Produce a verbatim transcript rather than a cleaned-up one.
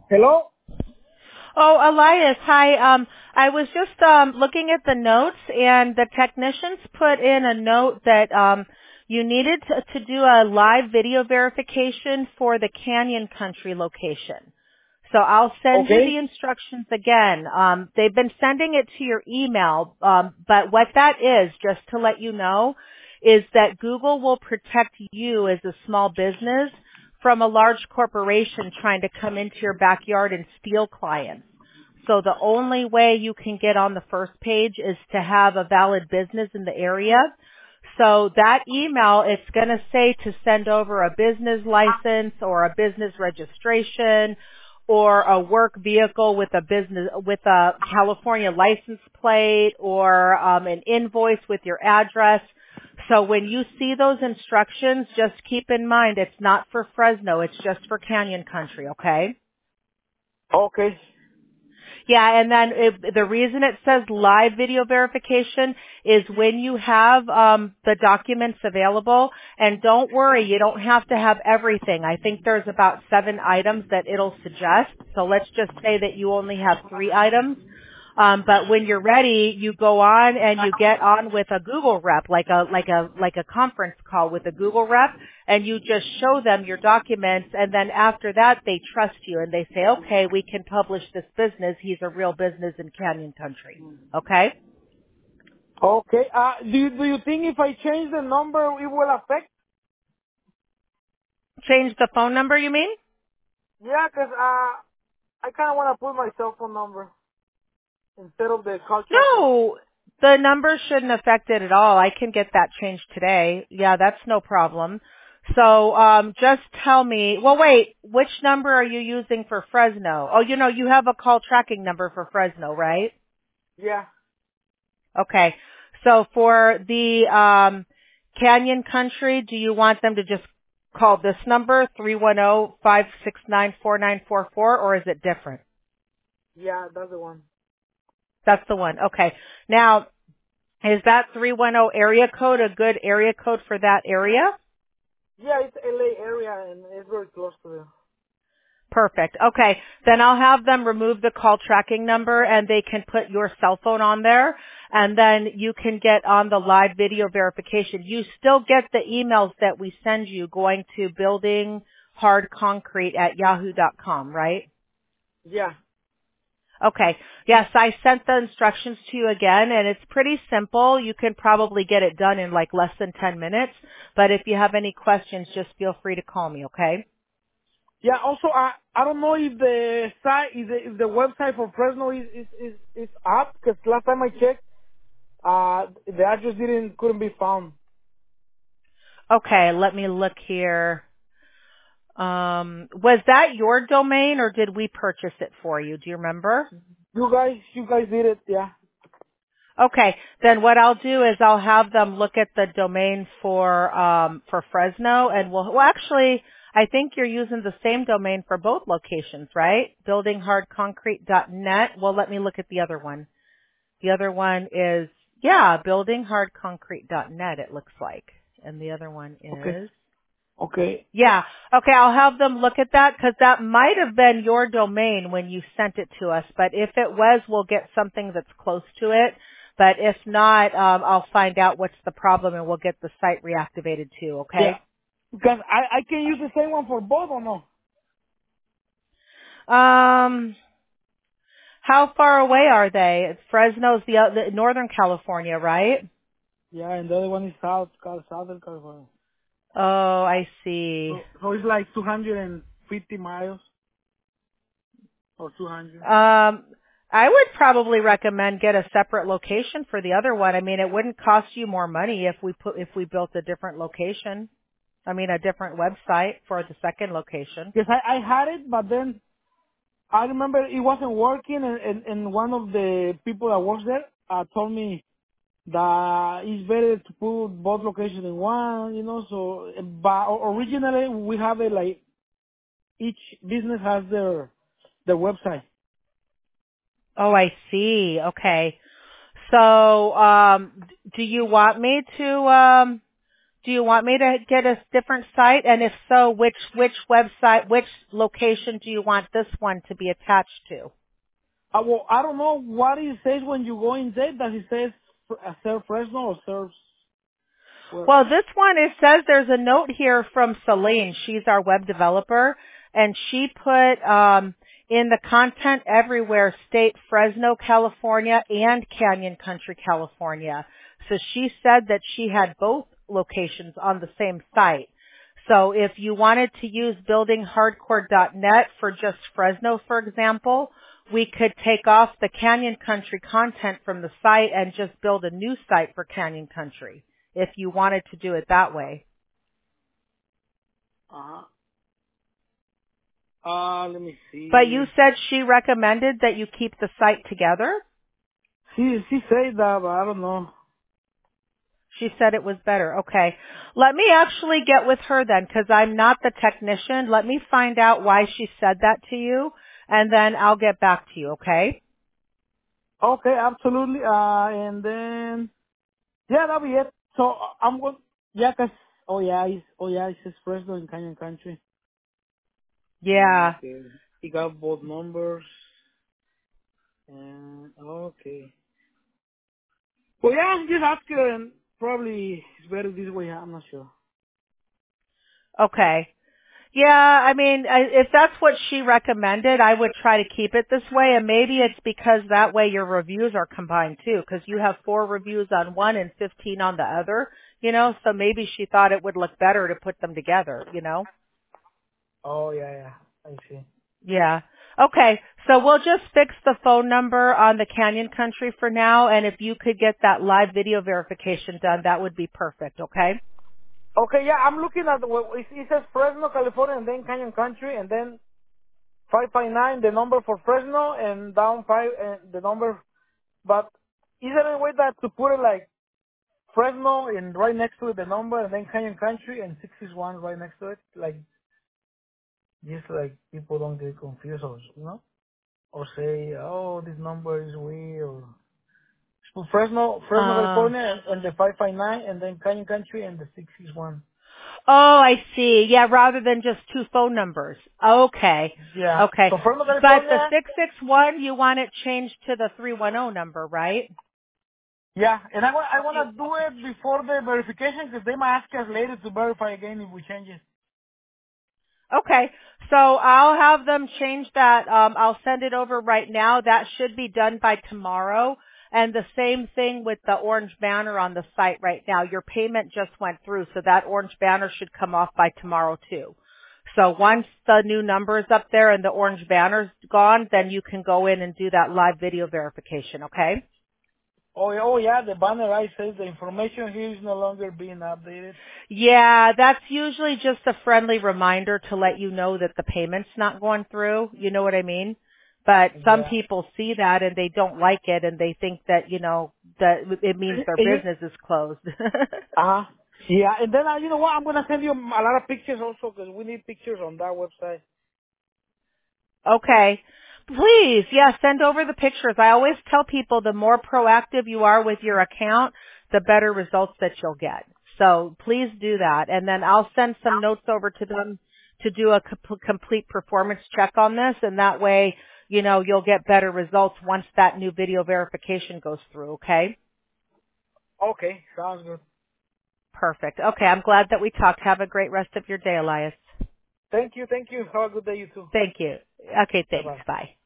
Hello? Oh, Elias, hi. Um, I was just um, looking at the notes, and the technicians put in a note that um, you needed to, to do a live video verification for the Canyon Country location. So I'll send you the Okay. instructions again. Um, they've been sending it to your email, um, but what that is, just to let you know, is that Google will protect you as a small business from a large corporation trying to come into your backyard and steal clients. So the only way you can get on the first page is to have a valid business in the area. So that email, it's going to say to send over a business license or a business registration or a work vehicle with a business, with a California license plate or um, an invoice with your address. So when you see those instructions, just keep in mind it's not for Fresno, it's just for Canyon Country, okay? Okay. Yeah, and then it, the reason it says live video verification is when you have um, the documents available, and don't worry, you don't have to have everything. I think there's about seven items that it'll suggest, so let's just say that you only have three items. Um, but when you're ready, you go on and you get on with a Google rep, like a like a like a conference call with a Google rep, and you just show them your documents, and then after that, they trust you and they say, okay, we can publish this business. He's a real business in Canyon Country. Okay, Okay. Uh, do you, do you think if I change the number, it will affect? change the phone number, you mean? Yeah, 'cause uh, I kind of want to put my cell phone number instead of the call tracking. No, the number shouldn't affect it at all. I can get that changed today. Yeah, that's no problem. So um, just tell me, well, wait, which number are you using for Fresno? Oh, you know, you have a call tracking number for Fresno, right? Yeah. Okay. So for the um, Canyon Country, do you want them to just call this number, three one zero, five six nine, four nine four four, or is it different? Yeah, that's the one. That's the one. Okay. Now, is that three one zero area code a good area code for that area? Yeah, it's L A area and it's very close to there. Perfect. Okay. Then I'll have them remove the call tracking number and they can put your cell phone on there and then you can get on the live video verification. You still get the emails that we send you going to building hard concrete at yahoo dot com, right? Yeah. Okay. Yes, I sent the instructions to you again, and it's pretty simple. You can probably get it done in like less than ten minutes. But if you have any questions, just feel free to call me, okay? Yeah. Also, I I don't know if the site, if the, if the website for Fresno is is is, is up, because last time I checked, uh, the address didn't couldn't be found. Okay, let me look here. Um, was that your domain, or did we purchase it for you? Do you remember? You guys, you guys did it. Yeah. Okay, then what I'll do is I'll have them look at the domain for um, for Fresno, and we'll well actually I think you're using the same domain for both locations, right? building hard concrete dot net. Well, let me look at the other one. The other one is yeah, building hard concrete dot net. It looks like, and the other one Okay. is Okay. yeah. Okay, I'll have them look at that because that might have been your domain when you sent it to us. But if it was, we'll get something that's close to it. But if not, um, I'll find out what's the problem and we'll get the site reactivated too. Yeah. Okay. Because I I can use the same one for both or no? Um, how far away are they? Fresno's the, uh, the Northern California, right? Yeah, and the other one is South, Cal- Southern California. Oh, I see. So, so it's like two hundred fifty miles or two hundred. Um, I would probably recommend get a separate location for the other one. I mean, it wouldn't cost you more money if we put if we built a different location. I mean, a different website for the second location. Because I, I had it, but then I remember it wasn't working, and, and, and one of the people that works there uh, told me that it's better to put both locations in one, you know. So, but originally we have it like each business has their their website. Oh, I see. Okay. So, um, do you want me to um, Do you want me to get a different site? And if so, which, which website, which location do you want this one to be attached to? Uh, well, I don't know what it says when you go inside. Does it says uh, serve Fresno or serves where? Well, this one, it says there's a note here from Celine. She's our web developer, and she put um, in the content everywhere state Fresno, California, and Canyon Country, California. So she said that she had both locations on the same site. So if you wanted to use building hardcore dot net for just Fresno, for example, we could take off the Canyon Country content from the site and just build a new site for Canyon Country, if you wanted to do it that way. Uh-huh. Uh, let me But you see. said she recommended that you keep the site together? She, she said that, but I don't know. She said it was better. Okay. Let me actually get with her then, because I'm not the technician. Let me find out why she said that to you, and then I'll get back to you, okay? Okay, absolutely. Uh, and then, yeah, that'll be it. So, uh, I'm going, yeah, 'cause oh yeah, it's, oh yeah, it says Fresno in Canyon Country. Yeah. Okay. He got both numbers. And, okay. Well, yeah, just ask her and probably it's better this way. I'm not sure. Okay. Yeah, I mean, I, if that's what she recommended, I would try to keep it this way, and maybe it's because that way your reviews are combined too, because you have four reviews on one and fifteen on the other, you know, so maybe she thought it would look better to put them together, you know? Oh, yeah, yeah. I see. Yeah. Okay, so we'll just fix the phone number on the Canyon Country for now, and if you could get that live video verification done, that would be perfect, okay? Okay, yeah, I'm looking at the, well, it, it says Fresno, California, and then Canyon Country, and then five five nine, the number for Fresno, and down five, and the number, but is there any way that to put it like Fresno and right next to it the number, and then Canyon Country, and six is one right next to it? Like, just like people don't get confused or, you know? Or say, oh, this number is weird, or so Fresno, Fresno, Uh, California, and the five five nine, and then Canyon Country, and the six is one. Oh, I see. Yeah, rather than just two phone numbers. Okay. Yeah. Okay. So Fresno, But the California. six six one, you want it changed to the three one zero number, right? Yeah, and I want I want You, to do it before the verification because they might ask us later to verify again if we change it. okay. So I'll have them change that. Um, I'll send it over right now. That should be done by tomorrow. And the same thing with the orange banner on the site right now. Your payment just went through, so that orange banner should come off by tomorrow too. So once the new number is up there and the orange banner's gone, then you can go in and do that live video verification, okay? Oh, yeah, oh yeah, the banner I says the information here is no longer being updated. Yeah, that's usually just a friendly reminder to let you know that the payment's not going through. You know what I mean? But some Yeah. people see that and they don't like it and they think that, you know, that it means their business is closed. Uh huh. Yeah, and then uh, you know what? I'm gonna send you a lot of pictures also because we need pictures on that website. Okay. Please, yeah, send over the pictures. I always tell people the more proactive you are with your account, the better results that you'll get. So please do that. And then I'll send some notes over to them to do a com- complete performance check on this. And that way, you know, you'll get better results once that new video verification goes through. Okay? Okay, sounds good. Perfect. Okay. I'm glad that we talked. Have a great rest of your day, Elias. Thank you, thank you. Have a good day, you too. Thank you. Okay. Bye Thanks. bye. Bye.